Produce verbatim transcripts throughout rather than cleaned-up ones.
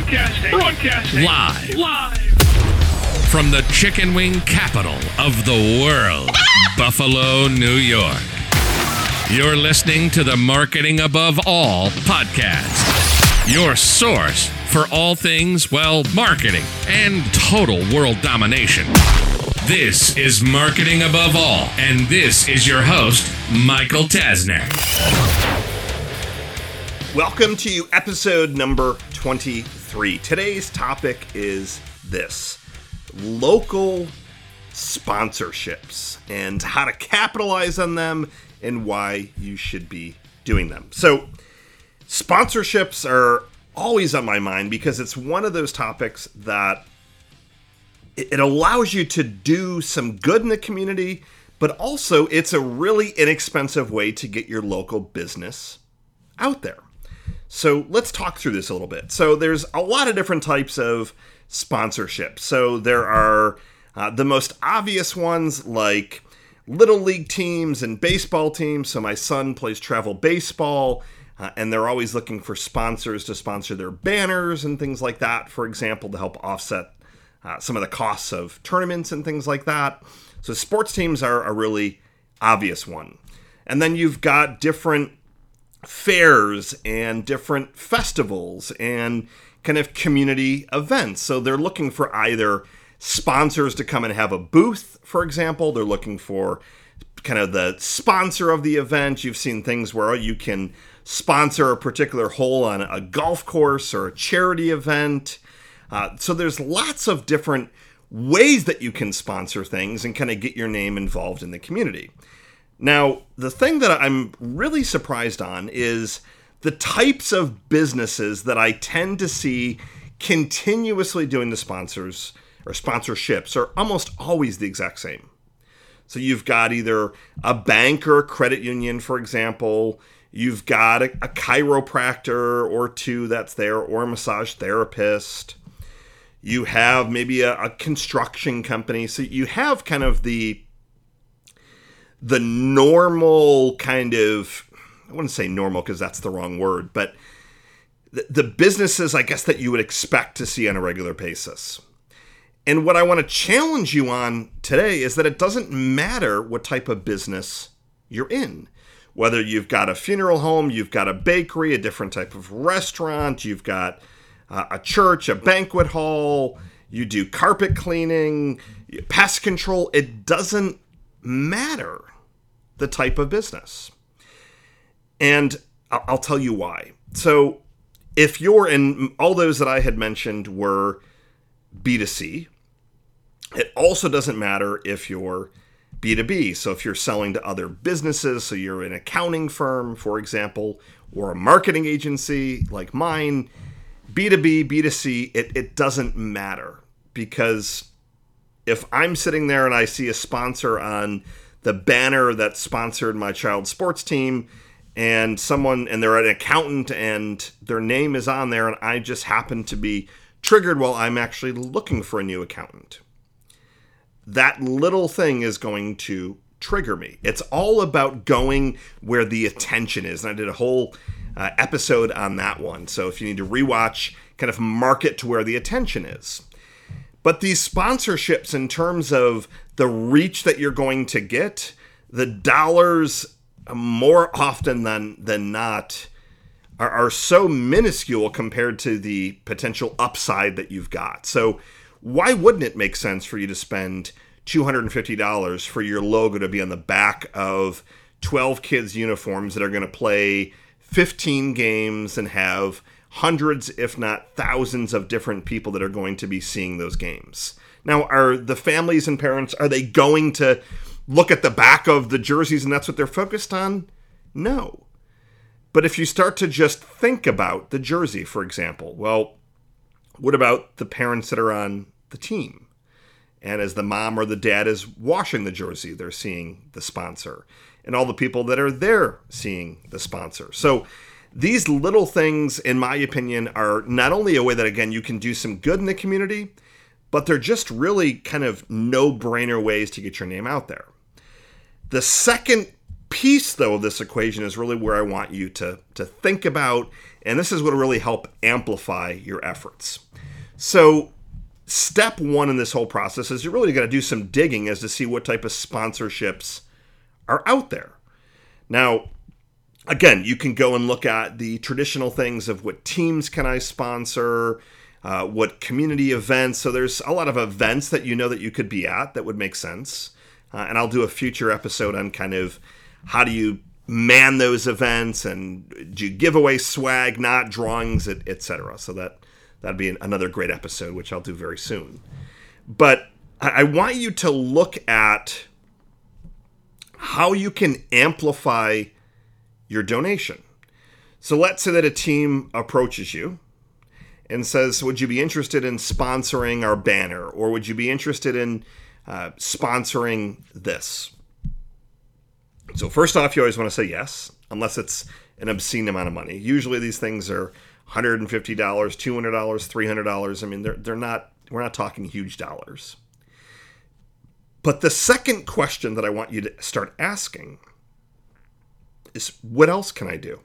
Broadcasting. Broadcasting. Live. Live. From the chicken wing capital of the world, Buffalo, New York. You're listening to the Marketing Above All podcast. Your source for all things, well, marketing and total world domination. This is Marketing Above All, and this is your host, Michael Tasner. Welcome to episode number twenty-three. Today's topic is this: local sponsorships and how to capitalize on them and why you should be doing them. So, sponsorships are always on my mind because it's one of those topics that it allows you to do some good in the community, but also it's a really inexpensive way to get your local business out there. So let's talk through this a little bit. So there's a lot of different types of sponsorship. So there are uh, the most obvious ones like little league teams and baseball teams. So my son plays travel baseball, uh, and they're always looking for sponsors to sponsor their banners and things like that, for example, to help offset uh, some of the costs of tournaments and things like that. So sports teams are a really obvious one. And then you've got different fairs and different festivals and kind of community events. So they're looking for either sponsors to come and have a booth, for example. They're looking for kind of the sponsor of the event. You've seen things where you can sponsor a particular hole on a golf course or a charity event. Uh, so there's lots of different ways that you can sponsor things and kind of get your name involved in the community. Now, the thing that I'm really surprised on is the types of businesses that I tend to see continuously doing the sponsors or sponsorships are almost always the exact same. So you've got either a bank or a credit union, for example. You've got a, a chiropractor or two that's there, or a massage therapist. You have maybe a, a construction company. So you have kind of the the normal kind of, I wouldn't say normal because that's the wrong word, but the, the businesses, I guess, that you would expect to see on a regular basis. And what I want to challenge you on today is that it doesn't matter what type of business you're in. Whether you've got a funeral home, you've got a bakery, a different type of restaurant, you've got uh, a church, a banquet hall, you do carpet cleaning, pest control, it doesn't matter the type of business. And I'll tell you why. So if you're in, all those that I had mentioned were B two C, it also doesn't matter if you're B two B. So if you're selling to other businesses, so you're an accounting firm, for example, or a marketing agency like mine, B two B, B two C, it, it doesn't matter. Because if I'm sitting there and I see a sponsor on the banner that sponsored my child's sports team, and someone, and they're an accountant and their name is on there, and I just happen to be triggered while I'm actually looking for a new accountant, that little thing is going to trigger me. It's all about going where the attention is. And I did a whole uh, episode on that one. So if you need to rewatch, kind of market to where the attention is. But these sponsorships, in terms of the reach that you're going to get, the dollars more often than than not are, are so minuscule compared to the potential upside that you've got. So why wouldn't it make sense for you to spend two hundred fifty dollars for your logo to be on the back of twelve kids' uniforms that are going to play fifteen games and have hundreds, if not thousands, of different people that are going to be seeing those games? Now, are the families and parents, are they going to look at the back of the jerseys and that's what they're focused on? No. But if you start to just think about the jersey, for example, well, what about the parents that are on the team? And as the mom or the dad is washing the jersey, they're seeing the sponsor. And all the people that are there seeing the sponsor. So these little things, in my opinion, are not only a way that, again, you can do some good in the community, but they're just really kind of no-brainer ways to get your name out there. The second piece, though, of this equation is really where I want you to, to think about, and this is what will really help amplify your efforts. So step one in this whole process is you're really going to do some digging as to see what type of sponsorships are out there. Now, again, you can go and look at the traditional things of what teams can I sponsor, uh, what community events. So there's a lot of events that you know that you could be at that would make sense. Uh, and I'll do a future episode on kind of how do you man those events, and do you give away swag, not drawings, et cetera. So that, that'd be another great episode, which I'll do very soon. But I want you to look at how you can amplify your donation. So let's say that a team approaches you and says, would you be interested in sponsoring our banner? Or would you be interested in uh, sponsoring this? So first off, you always want to say yes, unless it's an obscene amount of money. Usually these things are one hundred fifty dollars, two hundred dollars, three hundred dollars. I mean, they're they're not, we're not talking huge dollars. But the second question that I want you to start asking is, what else can I do?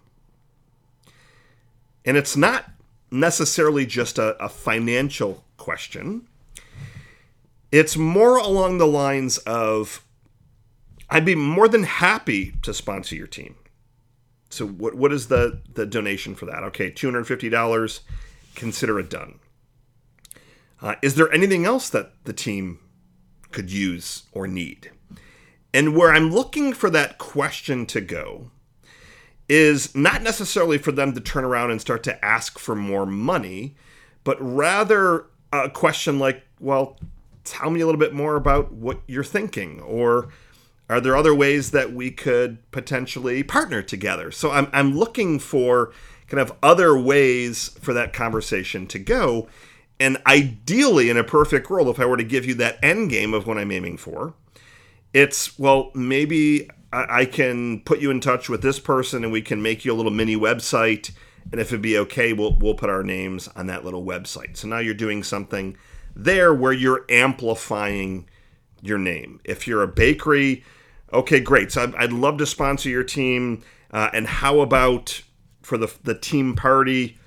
And it's not necessarily just a, a financial question. It's more along the lines of, I'd be more than happy to sponsor your team. So what what is the, the donation for that? Okay, two hundred fifty dollars, consider it done. Uh, is there anything else that the team could use or need? And where I'm looking for that question to go is not necessarily for them to turn around and start to ask for more money, but rather a question like, well, tell me a little bit more about what you're thinking, or are there other ways that we could potentially partner together? So I'm I'm looking for kind of other ways for that conversation to go. And ideally, in a perfect world, if I were to give you that end game of what I'm aiming for, it's, well, maybe I can put you in touch with this person and we can make you a little mini website. And if it'd be okay, we'll we'll put our names on that little website. So now you're doing something there where you're amplifying your name. If you're a bakery, okay, great. So I'd, I'd love to sponsor your team. Uh, and how about for the the team party,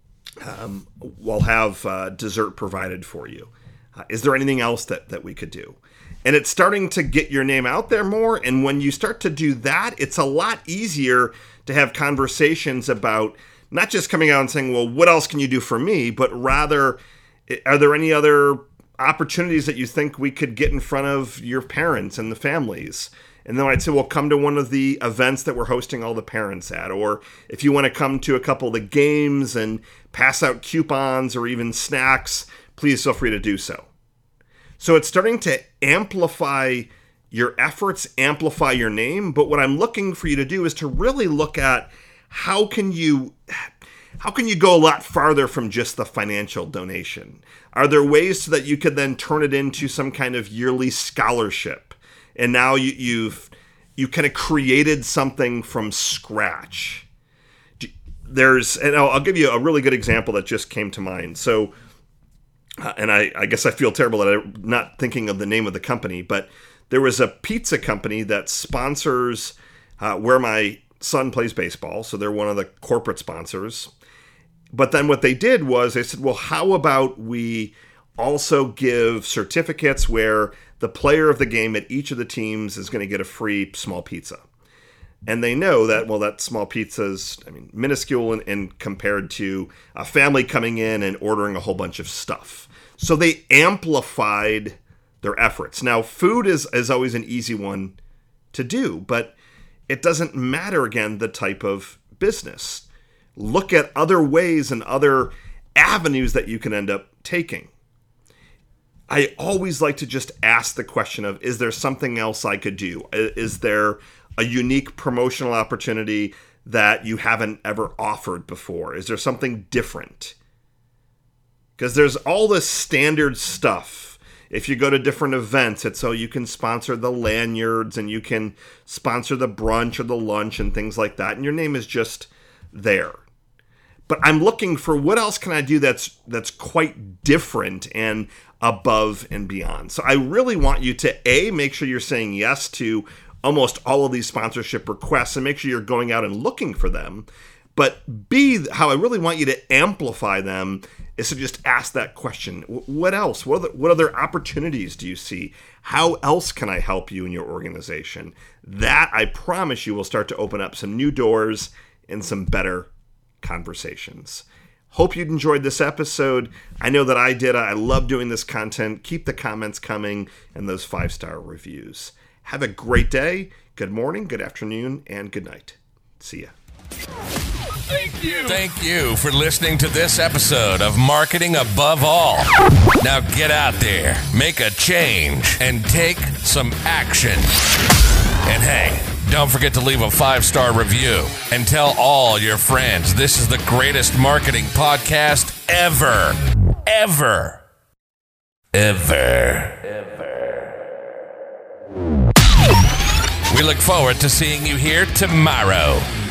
um, we'll have uh, dessert provided for you. Uh, is there anything else that, that we could do? And it's starting to get your name out there more. And when you start to do that, it's a lot easier to have conversations about not just coming out and saying, well, what else can you do for me? But rather, are there any other opportunities that you think we could get in front of your parents and the families? And then I'd say, well, come to one of the events that we're hosting all the parents at. Or if you want to come to a couple of the games and pass out coupons or even snacks, please feel free to do so. So it's starting to amplify your efforts, amplify your name. But what I'm looking for you to do is to really look at how can you how can you go a lot farther from just the financial donation? Are there ways so that you could then turn it into some kind of yearly scholarship? And now you, you've you kind of created something from scratch. There's, and I'll, I'll give you a really good example that just came to mind. So, uh, and I, I guess I feel terrible that I'm not thinking of the name of the company, but there was a pizza company that sponsors uh, where my son plays baseball. So they're one of the corporate sponsors. But then what they did was they said, well, how about we also give certificates where the player of the game at each of the teams is going to get a free small pizza. And they know that, well, that small pizza is, I mean, minuscule and, and compared to a family coming in and ordering a whole bunch of stuff. So they amplified their efforts. Now, food is, is always an easy one to do, but it doesn't matter, again, the type of business. Look at other ways and other avenues that you can end up taking. I always like to just ask the question of, is there something else I could do? Is there a unique promotional opportunity that you haven't ever offered before? Is there something different? Because there's all this standard stuff. If you go to different events, it's so you can sponsor the lanyards and you can sponsor the brunch or the lunch and things like that. And your name is just there. But I'm looking for what else can I do that's that's quite different and above and beyond. So I really want you to, A, make sure you're saying yes to almost all of these sponsorship requests and make sure you're going out and looking for them. But B, how I really want you to amplify them is to just ask that question. What else? What other, what other opportunities do you see? How else can I help you in your organization? That, I promise you, will start to open up some new doors and some better conversations. Hope you enjoyed this episode. I know that I did. I love doing this content. Keep the comments coming and those five-star reviews. Have a great day, good morning, good afternoon, and good night. See ya. Thank you. Thank you for listening to this episode of Marketing Above All. Now get out there, make a change, and take some action. And hey, don't forget to leave a five-star review and tell all your friends this is the greatest marketing podcast ever. Ever. Ever. Ever. We look forward to seeing you here tomorrow.